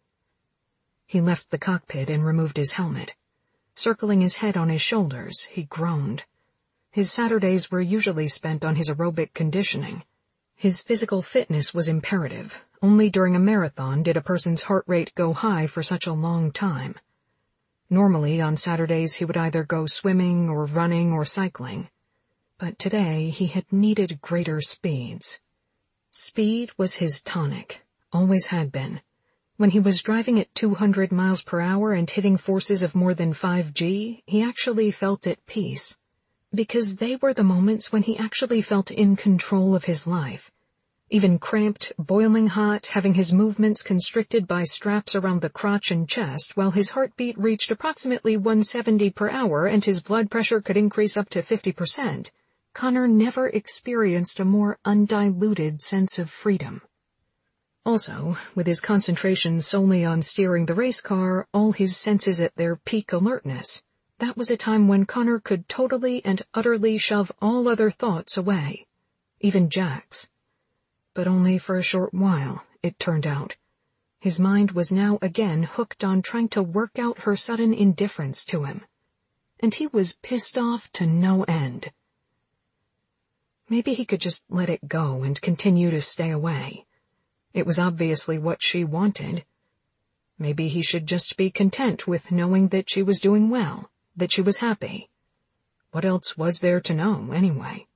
He left the cockpit and removed his helmet. Circling his head on his shoulders, he groaned. His Saturdays were usually spent on his aerobic conditioning. His physical fitness was imperative. Only during a marathon did a person's heart rate go high for such a long time. Normally, on Saturdays, he would either go swimming or running or cycling. But today, he had needed greater speeds. Speed was his tonic, always had been. When he was driving at two hundred miles per hour and hitting forces of more than five G, he actually felt at peace. Because they were the moments when he actually felt in control of his life. Even cramped, boiling hot, having his movements constricted by straps around the crotch and chest while his heartbeat reached approximately one seventy per hour and his blood pressure could increase up to fifty percent, Connor never experienced a more undiluted sense of freedom. Also, with his concentration solely on steering the race car, all his senses at their peak alertness, that was a time when Connor could totally and utterly shove all other thoughts away, even Jax. But only for a short while, it turned out. His mind was now again hooked on trying to work out her sudden indifference to him. And he was pissed off to no end. Maybe he could just let it go and continue to stay away. It was obviously what she wanted. Maybe he should just be content with knowing that she was doing well, that she was happy. What else was there to know, anyway?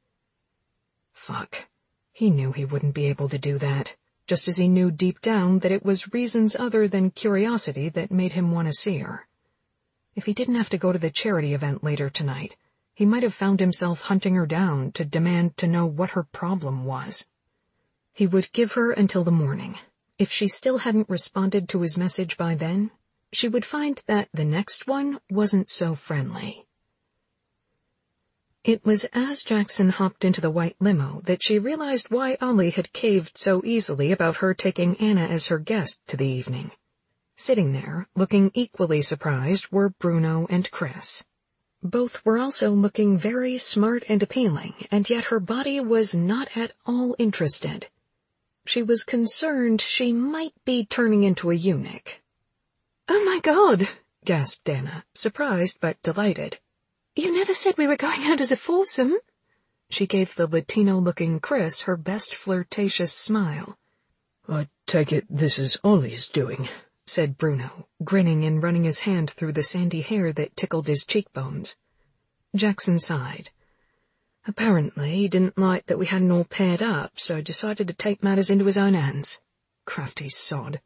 Fuck. He knew he wouldn't be able to do that, just as he knew deep down that it was reasons other than curiosity that made him want to see her. If he didn't have to go to the charity event later tonight, he might have found himself hunting her down to demand to know what her problem was. He would give her until the morning. If she still hadn't responded to his message by then, she would find that the next one wasn't so friendly. It was as Jackson hopped into the white limo that she realized why Ollie had caved so easily about her taking Anna as her guest to the evening. Sitting there, looking equally surprised, were Bruno and Chris. Both were also looking very smart and appealing, and yet her body was not at all interested. She was concerned she might be turning into a eunuch. "Oh my God," gasped Anna, surprised but delighted. "You never said we were going out as a foursome." She gave the Latino-looking Chris her best flirtatious smile. "I take it this is Ollie's doing," said Bruno, grinning and running his hand through the sandy hair that tickled his cheekbones. Jackson sighed. "Apparently he didn't like that we hadn't all paired up, so decided to take matters into his own hands. Crafty sod."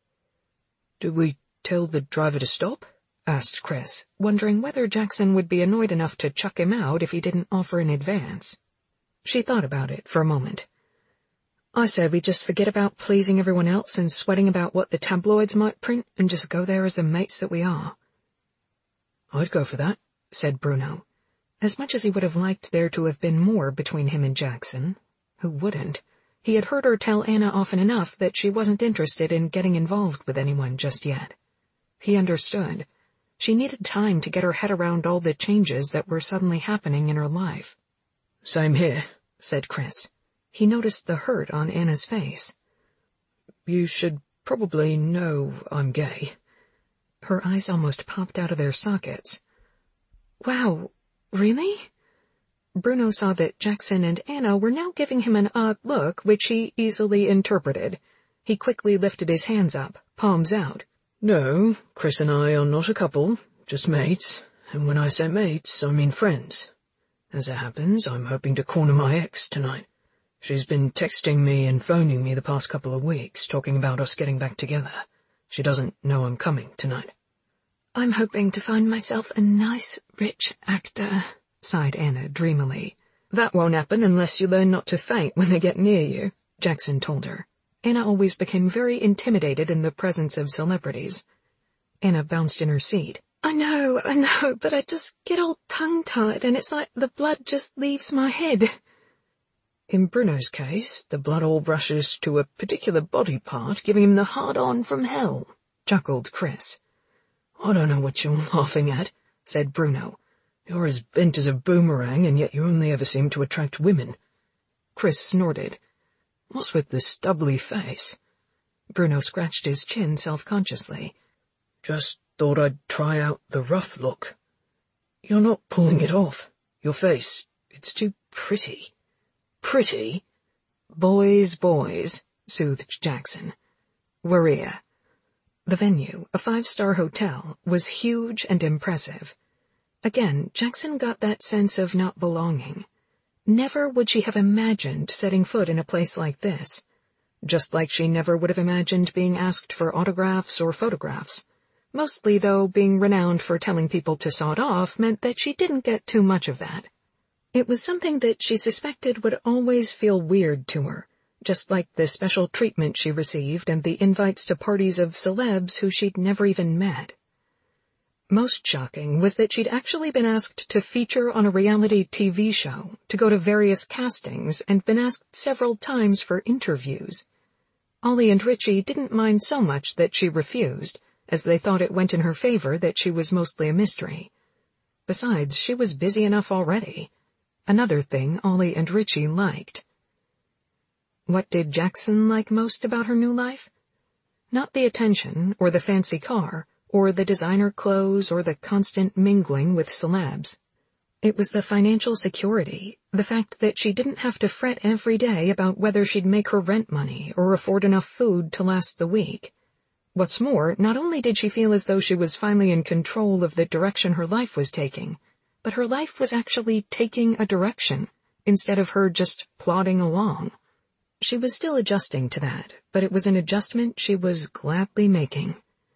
"Do we tell the driver to stop?" asked Chris, wondering whether Jackson would be annoyed enough to chuck him out if he didn't offer in advance. She thought about it for a moment. "I say we just forget about pleasing everyone else and sweating about what the tabloids might print and just go there as the mates that we are." "I'd go for that," said Bruno. As much as he would have liked there to have been more between him and Jackson. Who wouldn't? He had heard her tell Anna often enough that she wasn't interested in getting involved with anyone just yet. He understood. She needed time to get her head around all the changes that were suddenly happening in her life. "Same here," said Chris. He noticed the hurt on Anna's face. "You should probably know I'm gay." Her eyes almost popped out of their sockets. "Wow, really?" Bruno saw that Jackson and Anna were now giving him an odd look, which he easily interpreted. He quickly lifted his hands up, palms out. "No, Chris and I are not a couple, just mates, and when I say mates, I mean friends. As it happens, I'm hoping to corner my ex tonight. She's been texting me and phoning me the past couple of weeks, talking about us getting back together. She doesn't know I'm coming tonight." "I'm hoping to find myself a nice, rich actor," sighed Anna dreamily. "That won't happen unless you learn not to faint when they get near you," Jackson told her. Anna always became very intimidated in the presence of celebrities. Anna bounced in her seat. "I know, I know, but I just get all tongue-tied and it's like the blood just leaves my head." "In Bruno's case, the blood all rushes to a particular body part, giving him the hard-on from hell," chuckled Chris. "I don't know what you're laughing at," said Bruno. "You're as bent as a boomerang, and yet you only ever seem to attract women." Chris snorted. "What's with the stubbly face?" Bruno scratched his chin self-consciously. "Just thought I'd try out the rough look." "You're not pulling it off. Your face, it's too pretty." "Pretty?" "Boys, boys," soothed Jackson. Waria. The venue, a five-star hotel, was huge and impressive. Again, Jackson got that sense of not belonging. Never would she have imagined setting foot in a place like this. Just like she never would have imagined being asked for autographs or photographs. Mostly, though, being renowned for telling people to sod off meant that she didn't get too much of that. It was something that she suspected would always feel weird to her, just like the special treatment she received and the invites to parties of celebs who she'd never even met. Most shocking was that she'd actually been asked to feature on a reality T V show, to go to various castings, and been asked several times for interviews. Ollie and Richie didn't mind so much that she refused, as they thought it went in her favor that she was mostly a mystery. Besides, she was busy enough already. Another thing Ollie and Richie liked. What did Jackson like most about her new life? Not the attention, or the fancy car, or the designer clothes, or the constant mingling with celebs. It was the financial security, the fact that she didn't have to fret every day about whether she'd make her rent money or afford enough food to last the week. What's more, not only did she feel as though she was finally in control of the direction her life was taking, but her life was actually taking a direction, instead of her just plodding along. She was still adjusting to that, but it was an adjustment she was gladly making.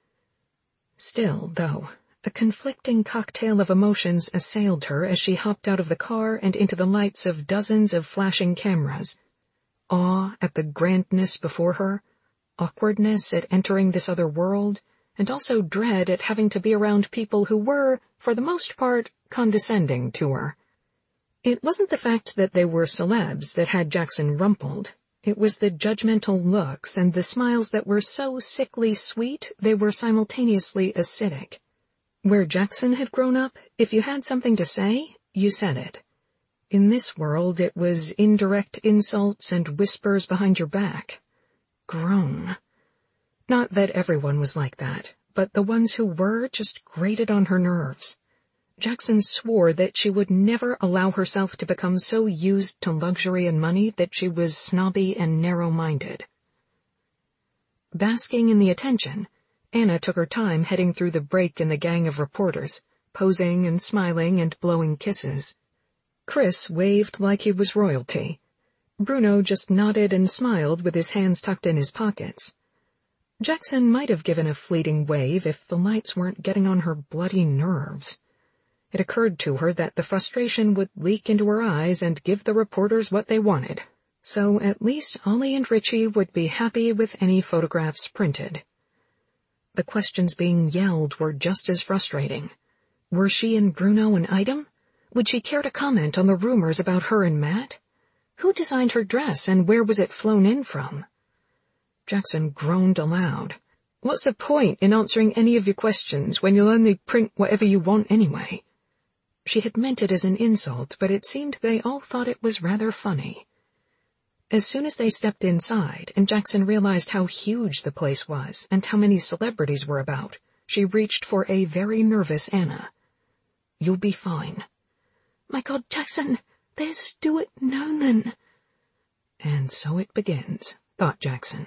Still, though, a conflicting cocktail of emotions assailed her as she hopped out of the car and into the lights of dozens of flashing cameras. Awe at the grandness before her, awkwardness at entering this other world, and also dread at having to be around people who were, for the most part, condescending to her. It wasn't the fact that they were celebs that had Jackson rumpled. It was the judgmental looks and the smiles that were so sickly sweet they were simultaneously acidic. Where Jackson had grown up, if you had something to say, you said it. In this world, it was indirect insults and whispers behind your back. Groan. Not that everyone was like that, but the ones who were just grated on her nerves. Jackson swore that she would never allow herself to become so used to luxury and money that she was snobby and narrow-minded. Basking in the attention, Anna took her time heading through the break in the gang of reporters, posing and smiling and blowing kisses. Chris waved like he was royalty. Bruno just nodded and smiled with his hands tucked in his pockets. Jackson might have given a fleeting wave if the lights weren't getting on her bloody nerves. It occurred to her that the frustration would leak into her eyes and give the reporters what they wanted, so at least Ollie and Richie would be happy with any photographs printed. The questions being yelled were just as frustrating. Were she and Bruno an item? Would she care to comment on the rumors about her and Matt? Who designed her dress and where was it flown in from? Jackson groaned aloud. What's the point in answering any of your questions when you'll only print whatever you want anyway? She had meant it as an insult, but it seemed they all thought it was rather funny. As soon as they stepped inside, and Jackson realized how huge the place was and how many celebrities were about, she reached for a very nervous Anna. You'll be fine. My God, Jackson, there's Stuart Nolan. And so it begins, thought Jackson.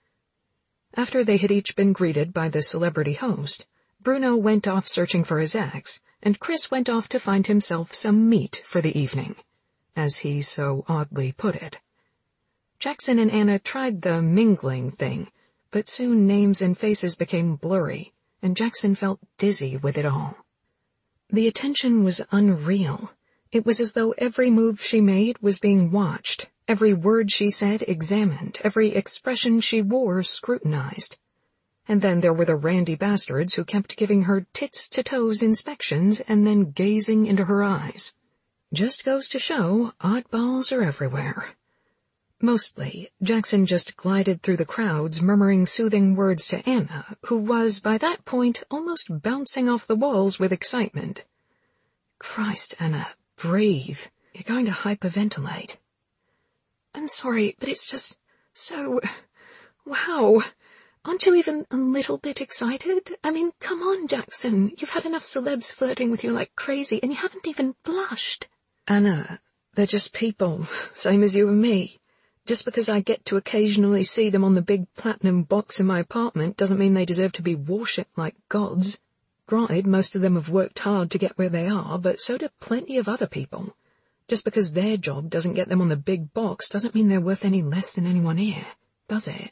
After they had each been greeted by the celebrity host, Bruno went off searching for his ex, and Chris went off to find himself some meat for the evening, as he so oddly put it. Jackson and Anna tried the mingling thing, but soon names and faces became blurry, and Jackson felt dizzy with it all. The attention was unreal. It was as though every move she made was being watched, every word she said examined, every expression she wore scrutinized. And then there were the randy bastards who kept giving her tits-to-toes inspections and then gazing into her eyes. Just goes to show, oddballs are everywhere. Mostly, Jackson just glided through the crowds murmuring soothing words to Anna, who was, by that point, almost bouncing off the walls with excitement. Christ, Anna, breathe. You're going to hyperventilate. I'm sorry, but it's just so... wow. Aren't you even a little bit excited? I mean, come on, Jackson. You've had enough celebs flirting with you like crazy, and you haven't even blushed. Anna, they're just people, same as you and me. Just because I get to occasionally see them on the big platinum box in my apartment doesn't mean they deserve to be worshipped like gods. Granted, most of them have worked hard to get where they are, but so do plenty of other people. Just because their job doesn't get them on the big box doesn't mean they're worth any less than anyone here, does it?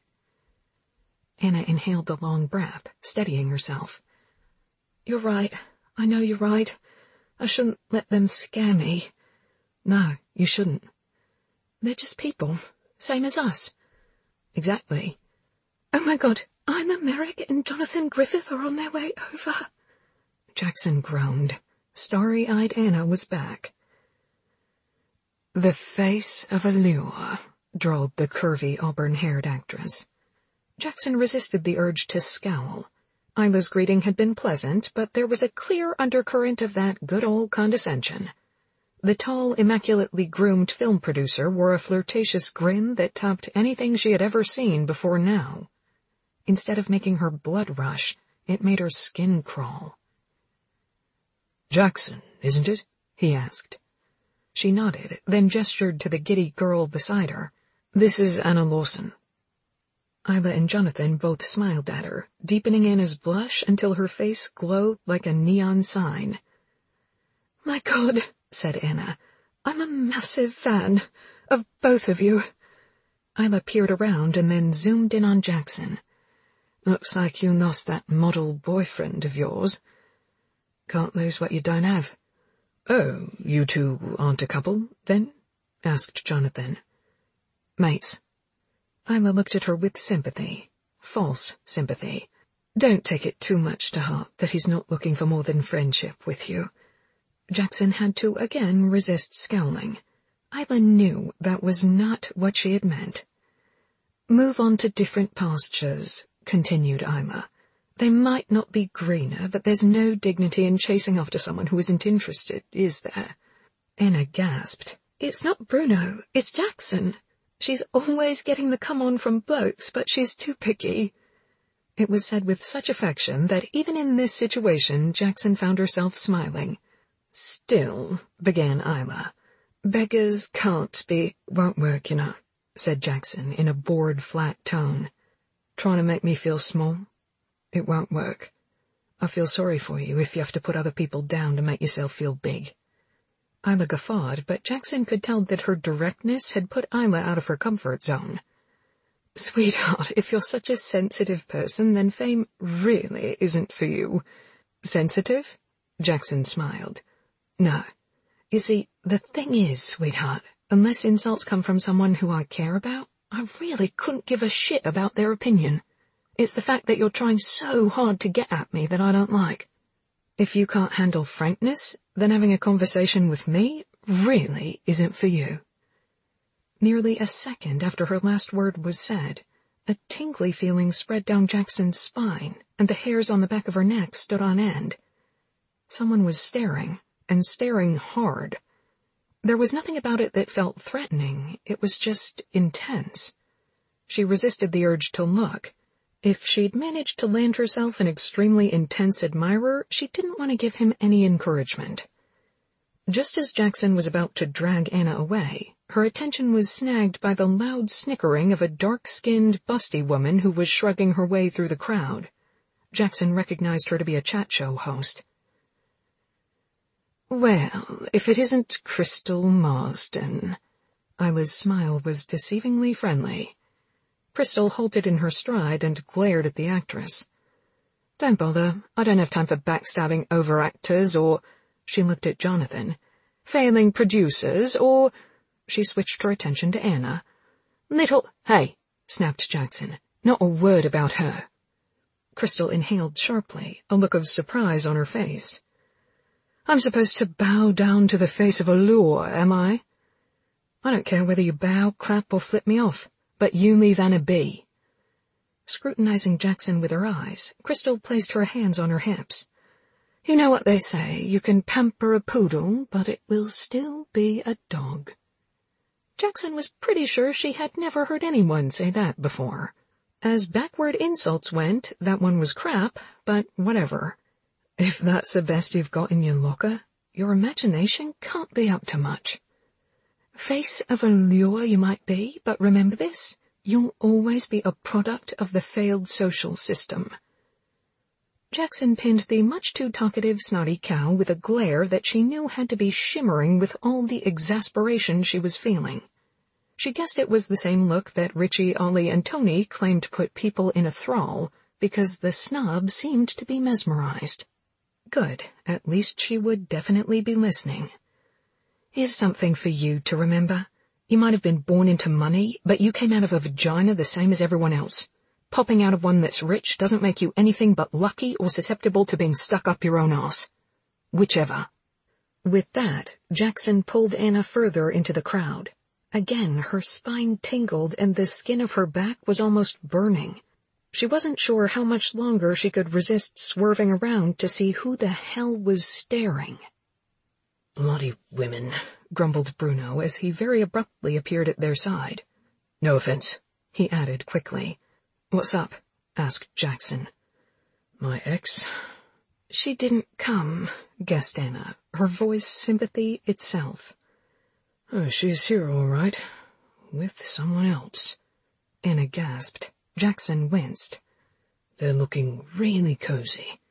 Anna inhaled a long breath, steadying herself. You're right. I know you're right. I shouldn't let them scare me. No, you shouldn't. They're just people, same as us. Exactly. Oh my God, Ima Merrick and Jonathan Griffith are on their way over. Jackson groaned. Starry-eyed Anna was back. The face of allure, drawled the curvy auburn-haired actress. Jackson resisted the urge to scowl. Isla's greeting had been pleasant, but there was a clear undercurrent of that good old condescension. The tall, immaculately groomed film producer wore a flirtatious grin that topped anything she had ever seen before now. Instead of making her blood rush, it made her skin crawl. Jackson, isn't it? He asked. She nodded, then gestured to the giddy girl beside her. This is Anna Lawson. Isla and Jonathan both smiled at her, deepening Anna's blush until her face glowed like a neon sign. My God, said Anna, I'm a massive fan of both of you. Isla peered around and then zoomed in on Jackson. Looks like you lost that model boyfriend of yours. Can't lose what you don't have. Oh, you two aren't a couple, then? Asked Jonathan. Mates. Isla looked at her with sympathy. False sympathy. Don't take it too much to heart that he's not looking for more than friendship with you. Jackson had to again resist scowling. Isla knew that was not what she had meant. "Move on to different pastures," continued Isla. "They might not be greener, but there's no dignity in chasing after someone who isn't interested, is there?" Anna gasped. "It's not Bruno, it's Jackson. She's always getting the come-on from blokes, but she's too picky." It was said with such affection that even in this situation Jackson found herself smiling. "Still," began Isla. "Beggars can't be—" "Won't work, you know," said Jackson in a bored, flat tone. "Trying to make me feel small? It won't work. I feel sorry for you if you have to put other people down to make yourself feel big." Isla guffawed, but Jackson could tell that her directness had put Isla out of her comfort zone. "Sweetheart, if you're such a sensitive person, then fame really isn't for you." "Sensitive?" Jackson smiled. "No. You see, the thing is, sweetheart, unless insults come from someone who I care about, I really couldn't give a shit about their opinion. It's the fact that you're trying so hard to get at me that I don't like. If you can't handle frankness, then having a conversation with me really isn't for you." Nearly a second after her last word was said, a tingly feeling spread down Jackson's spine, and the hairs on the back of her neck stood on end. Someone was staring, and staring hard. There was nothing about it that felt threatening, it was just intense. She resisted the urge to look. If she'd managed to land herself an extremely intense admirer, she didn't want to give him any encouragement. Just as Jackson was about to drag Anna away, her attention was snagged by the loud snickering of a dark-skinned, busty woman who was shrugging her way through the crowd. Jackson recognized her to be a chat show host. "Well, if it isn't Crystal Marsden." Isla's smile was deceivingly friendly. Crystal halted in her stride and glared at the actress. "Don't bother. I don't have time for backstabbing over-actors or—" She looked at Jonathan. "Failing producers or—" She switched her attention to Anna. "Little—" "Hey," snapped Jackson. "Not a word about her." Crystal inhaled sharply, a look of surprise on her face. "I'm supposed to bow down to the face of allure, am I?" "I don't care whether you bow, crap, or flip me off, but you leave Anna be." Scrutinizing Jackson with her eyes, Crystal placed her hands on her hips. "You know what they say, you can pamper a poodle, but it will still be a dog." Jackson was pretty sure she had never heard anyone say that before. As backward insults went, that one was crap, but whatever. If that's the best you've got in your locker, your imagination can't be up to much. Face of allure you might be, but remember this, you'll always be a product of the failed social system. Jackson pinned the much too talkative snotty cow with a glare that she knew had to be shimmering with all the exasperation she was feeling. She guessed it was the same look that Richie, Ollie, and Tony claimed put people in a thrall, because the snob seemed to be mesmerized. Good, at least she would definitely be listening. "Here's something for you to remember. You might have been born into money, but you came out of a vagina the same as everyone else. Popping out of one that's rich doesn't make you anything but lucky or susceptible to being stuck up your own arse. Whichever." With that, Jackson pulled Anna further into the crowd. Again, her spine tingled and the skin of her back was almost burning. She wasn't sure how much longer she could resist swerving around to see who the hell was staring. "Bloody women," grumbled Bruno as he very abruptly appeared at their side. "No offense," he added quickly. "What's up?" asked Jackson. "My ex—" "She didn't come," guessed Anna, her voice sympathy itself. "Oh, she's here all right. With someone else." Anna gasped. Jackson winced. "They're looking really cozy."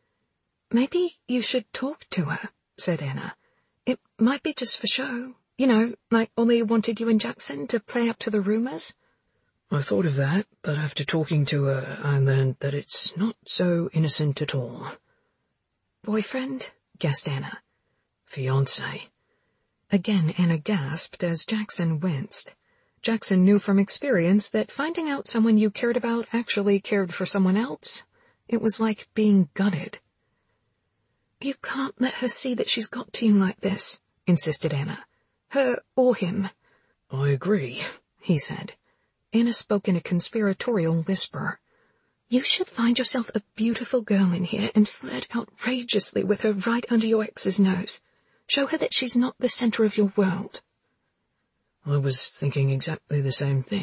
"Maybe you should talk to her," said Anna. "It might be just for show. You know, like Ollie wanted you and Jackson to play up to the rumors." "I thought of that, but after talking to her, I learned that it's not so innocent at all." "Boyfriend?" guessed Anna. "Fiancé." Again Anna gasped as Jackson winced. Jackson knew from experience that finding out someone you cared about actually cared for someone else, it was like being gutted. You can't let her see that she's got to you like this, insisted Anna. Her or him. I agree, he said. Anna spoke in a conspiratorial whisper. You should find yourself a beautiful girl in here and flirt outrageously with her right under your ex's nose. Show her that she's not the center of your world. I was thinking exactly the same thing.